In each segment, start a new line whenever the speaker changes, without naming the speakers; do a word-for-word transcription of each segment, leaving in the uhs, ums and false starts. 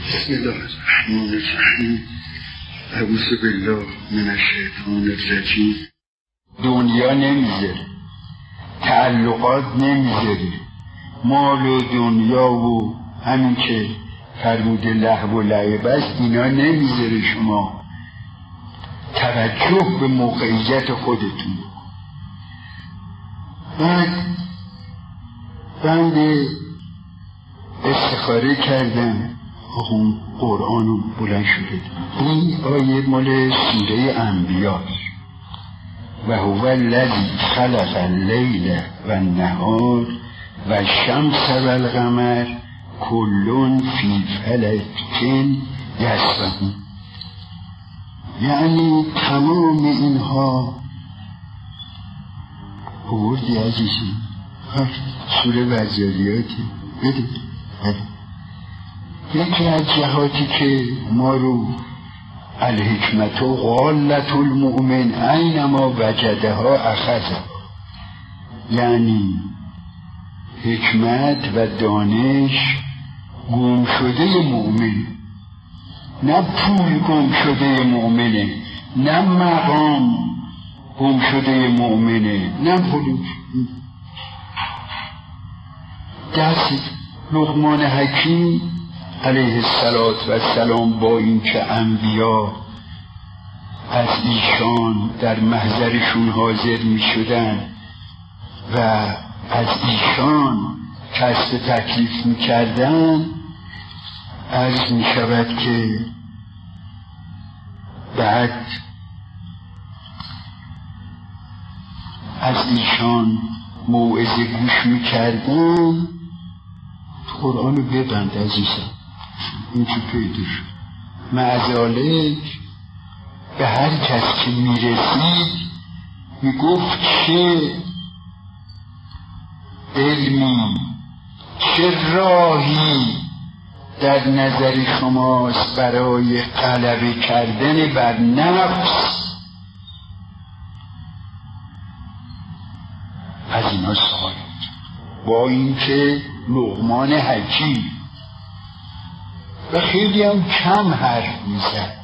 بسم الله الرحمن الرحیم. اعوذ بالله من الشیطان الرجیم. دنیا نمیذاره، تعلقات نمیذاره، مال و دنیا و همین که فرموده لهو و لعب است اینا نمیذاره شما توجه به موقعیت خودتون. بعد بنده استخاره کردم، اون قرآن رو بلند شده. این آیه مال سوره انبیاء. و هو الذی خلق اللیل و النهار و الشمس و القمر کل فی فلک یسبحون. یعنی تمام اینها بردی عزیزی سوره وزاریاتی بده بده. یکی از جهاتی که ما رو الحکمت و غالت المؤمن اینما وجدها اخذها، یعنی حکمت و دانش گم شده مؤمن، نه پول گم شده مؤمنه، نه مقام گم شده مؤمنه، نه پول. دست لقمان حکیم علیه السلام با این که انبیا از ایشان در محضرشون حاضر می شدن و از ایشان کسب تکلیف می کردن، عرض می شود که بعد از ایشان موعظه گوش می کردن. قرآن رو ببند عزیزم، این چی پیدا شد. معذالک به هر کس که می رسید می گفت چه علمی، چه راهی در نظر شماست برای غلبه کردن بر نفس. از اینا سوال با اینکه لقمان حکیم و خیلی هم کم حرف میزد،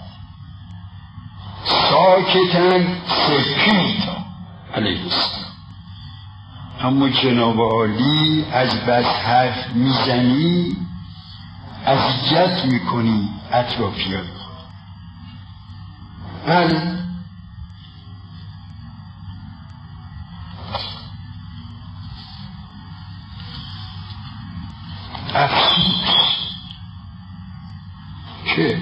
ساکتن سکیتا علیه السلام، اما جناب عالی از بس حرف میزنی اذیت میکنی اطرافیان. بله افسوس که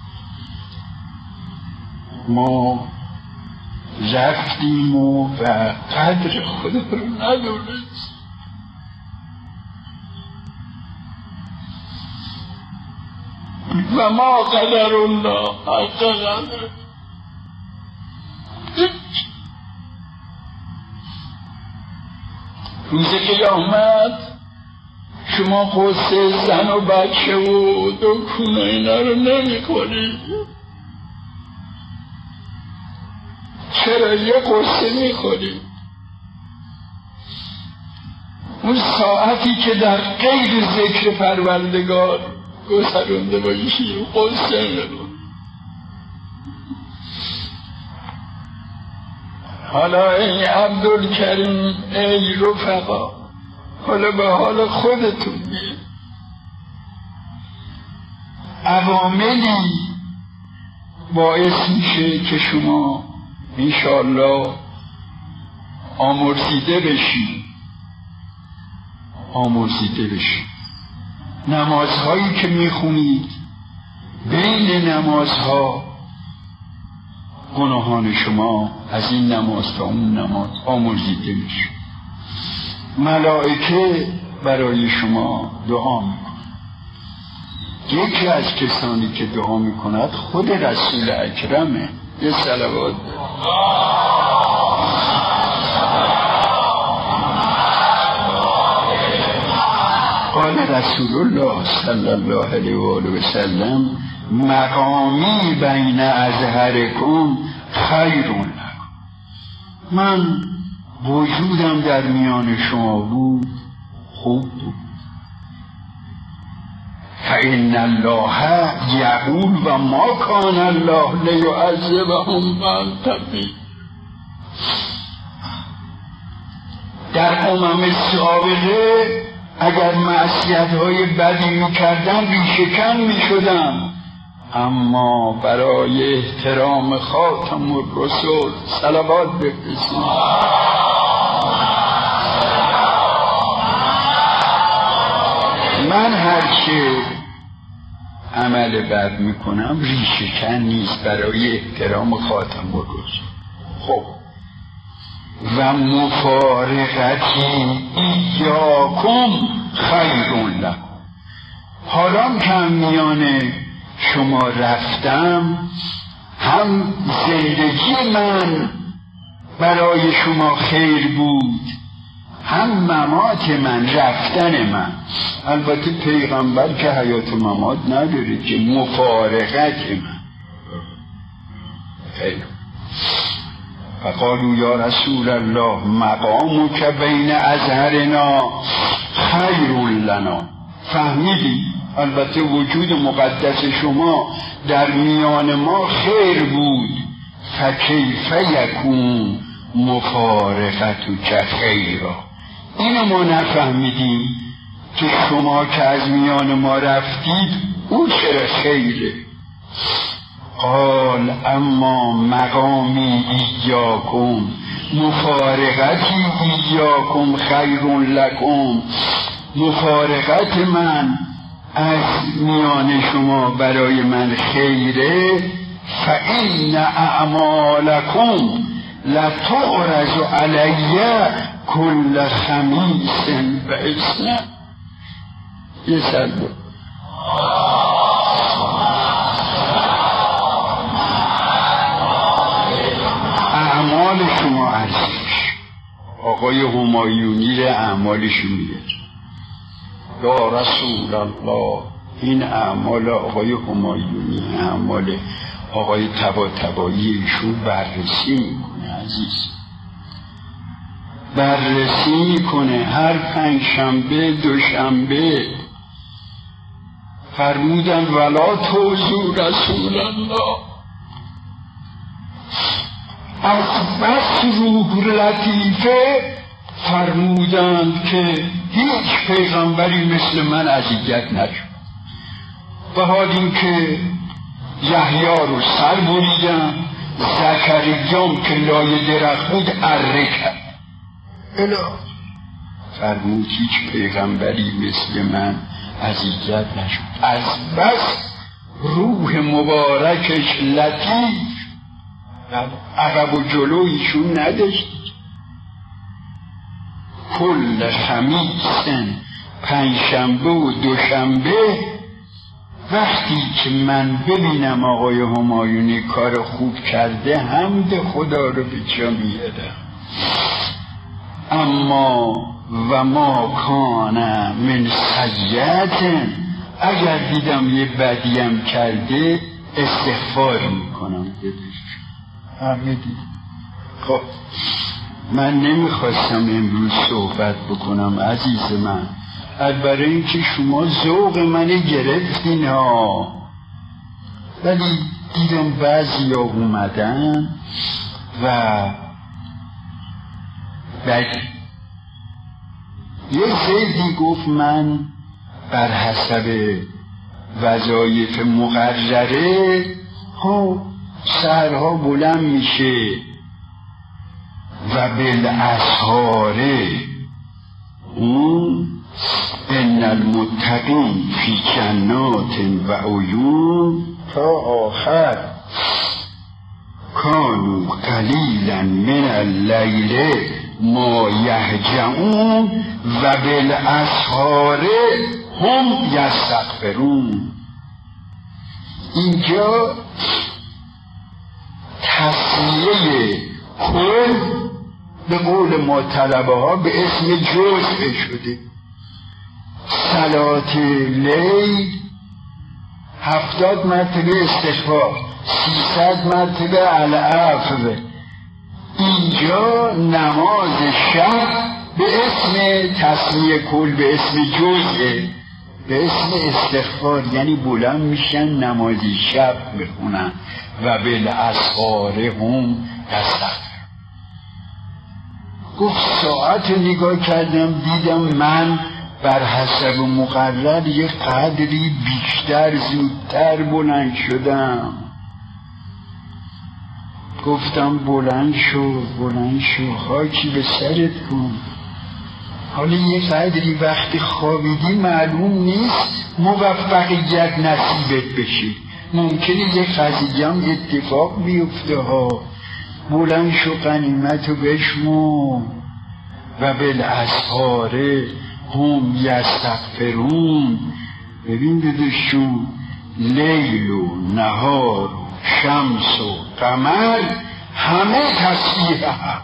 ما رفتیم و قدر خود رو ندونست. و ما قدر الله حق قدر. روز قیامت شما قصه زن و بچه و دکون و اینا رو نمی کنید. چرا یه قصه می کنید؟ اون ساعتی که در غیر ذکر پروردگار گذرونده باشی قصه نکن. حالا ای عبدالکریم، ای رفقا، حالا به حال خودتون بید. عواملی باعث میشه که شما انشاءالله آمرزیده بشید آمرزیده بشید نمازهایی که میخونید، بین نمازها گناهان شما از این نماز تا اون نماز آمرزیده میشه. ملائکه برای شما دعا میکنند. یکی از کسانی که دعا میکند خود رسول اکرمه. یه صلوات قال رسول الله صلی الله علیه و آله و سلم مقامی بین اظهرکم خیر لکم. من وجودم در میان شما بود خوب بود. فإن الله یقول و ما کان الله لیعذبهم وانت فیهم. در امم سابقه اگر معصیت‌های بدی می‌کردن ریشه‌کن می‌شدن، اما برای احترام خاتم الرسول صلوات بفرستید. من هرچه عمل بد میکنم ریشه‌کن نیست، برای احترام خاتم الرسول. خب و مفارقتی ایاکم خیر لکم. حالا که میان شما رفتم، هم زندگی من برای شما خیر بود، هم ممات من، رفتن من. البته پیغمبر که حیات ممات نداره که، مفارقت من خیر. فقالوا یا رسول الله مقامک بین اظهرنا خیر لنا. فهمیدی؟ البته وجود مقدس شما در میان ما خیر بود. فکیف یکون مفارقتک خیرا. اینو ما نفهمیدیم که شما که از میان ما رفتید او چرا خیره. قال اما مقامی ایاکم مفارقتی ایاکم خیر لکم. مفارقت من از میان شما برای من خیره. فإن اعمالکم لتعرض علی کل خمیس و اثنین. یه سلبه اعمال شما ارزش. آقای همایونی ره اعمالشون میگه یا رسول الله. این اعمال آقای همایونی، اعمال آقای طباطبایی، ایشون بررسی میکنه عزیز، بررسی میکنه. هر پنج شنبه دوشنبه فرمودن ولا توزو رسول الله. از بس روح لطیفه فرمودند که هیچ پیغمبری مثل من اذیت نشد. به حال این که یحیی رو سر بریدن، زکریام که لای درخت بود اره کرد. الا فرمود هیچ پیغمبری مثل من اذیت نشد. از بس روح مبارکش لطیف، عقب و جلویشون نداشت. کل خمیسن، پنجشنبه و دوشنبه، وقتی که من ببینم آقای همایونی کار خوب کرده حمد خدا رو به جا میارم. اما و ما کان من سیئة، اگر دیدم یه بدیم کرده استغفار میکنم. فهمیدی؟ خب من نمیخواستم امروز صحبت بکنم عزیز من، برای اینکه شما ذوق منی گرفتین ها، ولی دیدم بعضی ها اومدن و بعد یه زیدی گفت من بر حسب وظایف مقرره ها سرها بلند میشه و بالاسحاره اون ان المتقین فی جنات و عیون تا آخر کانوا قلیلا من اللیل ما یهجعون و بالاسحار هم یستغفرون. اینجا تصمیه کل به قول ما طلبه ها به اسم جزء شده. صلات لیل هفتاد مرتبه استغفار، سیصد مرتبه العفو. اینجا نماز شب به اسم تصمیه کل به اسم جزء، به اسم استغفار، یعنی بلند میشن نمازی شب میخونن و بالاسحار هم یستغفرون. گفت ساعت نگاه کردم دیدم من بر حسب مقرر یه قدری بیشتر زودتر بلند شدم. گفتم بلند شو بلند شو، خاکی به سرت کن. حالا یه قدری وقتی خوابیدی معلوم نیست موفقیت نصیبت بشه، ممکنه یه قضیه هم اتفاق بیفته ها. بلند شو غنیمتو بشمر و بالاسحار هم یستغفرون. ببین داداشون، لیل و نهار و شمس و قمر همه تسبیح هم.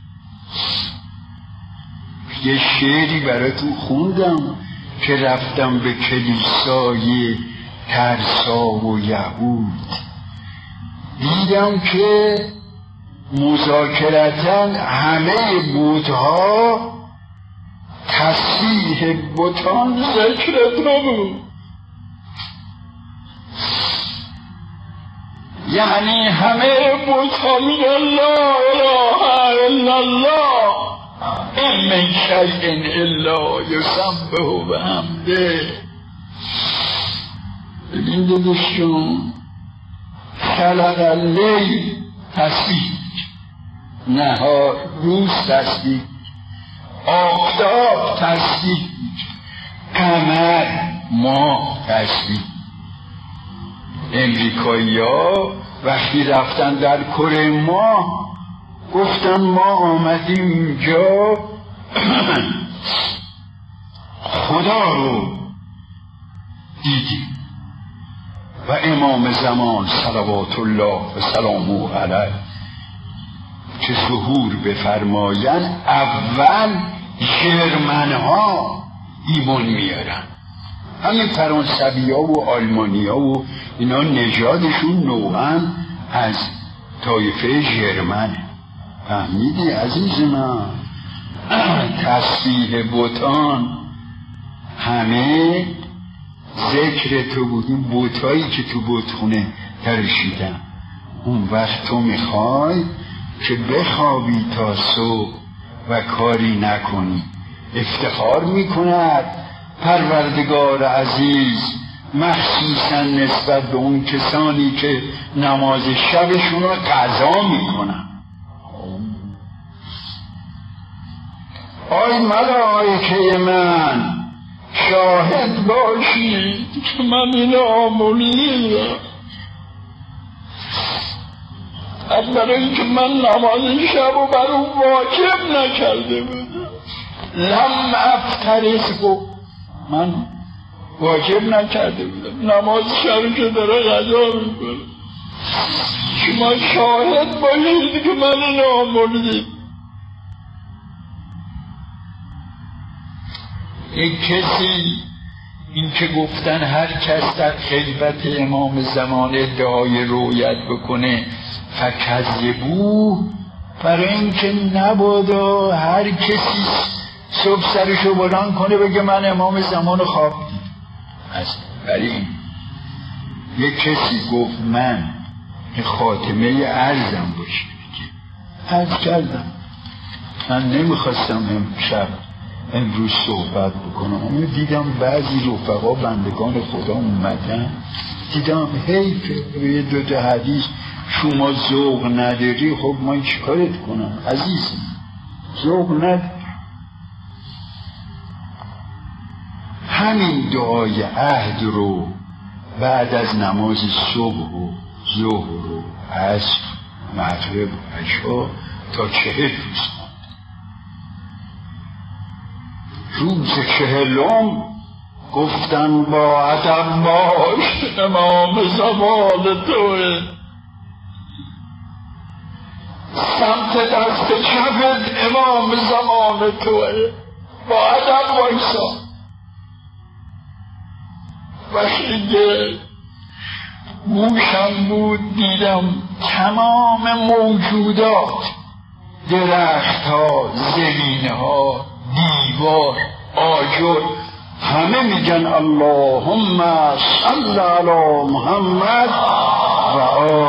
یه شعری براتون خوندم که رفتم به کلیسای ترسا و یهود، دیدم که مذاکرتا همه بت‌ها تسبیح بتان ذکرت رو بود. یعنی همه بت‌ها میگن لا اله الا الله این من شیء الا یسبح بحمده. ببین داداشون، خلق اللیل تسبیح، نهار روز تسبیح، آفتاب تسبیح، قمر ماه تسبیح. امریکایی ها وقتی رفتن در کره ماه گفتن ما آمدیم اینجا خدا رو دیدیم و امام زمان صلوات الله و سلامه علیه که ظهور بفرماین اول ژرمن ها ایمان میارن. همین فرانسوی ها و آلمانی ها و اینا نژادشون نوعا از طایفه ژرمنه. فهمیدی عزیز من؟ تسبیح بتان همه ذکر تو بودیم، بتایی که تو بتخونه ترشیدن. اون وقت تو میخوای که بخوابی تا صبح و کاری نکنی. افتخار میکند پروردگار عزیز مخصوصا نسبت به اون کسانی که نماز شبشون رو قضا میکنن. آی ملائکه من شاهد باشید که من این آمولیدم. از برای اینکه من نماز شب رو بر اون واجب نکرده بودم، لم افترض گو من واجب نکرده بودم نماز شب که داره قضا میکنه. شما شاهد باشید که من این آمولیدم. یک کسی این که گفتن هر کس در خدمت امام زمان ادعای رویت بکنه فکذبوه، برای اینکه نبادا هر کسی صبح سرشو بلند کنه بگه من امام زمان خواب دیدم. از برای این یک کسی گفت من خاتمه عرضم باشه، عرض کردم من نمیخواستم امشب امروز صحبت بکنم، اما دیدم بعضی رفقا بندگان خدا اومدن، دیدم حیفه روی دو تا حدیث شما ذوق نداری. خب من چیکارت کنم عزیز؟ ذوق نداری. همین دعای عهد رو بعد از نماز صبح و ظهر و عصر مغرب و عشا تا چهل روز روز چهلم گفتن با ادب باش امام زمان توه، سمت دست چپت امام زمان توه، با ادب بایسا. وقتی که گوشم بود دیدم تمام موجودات، درخت ها، زمین ها، دیوار، آجر، همه میگن اللهم صل علی محمد و آل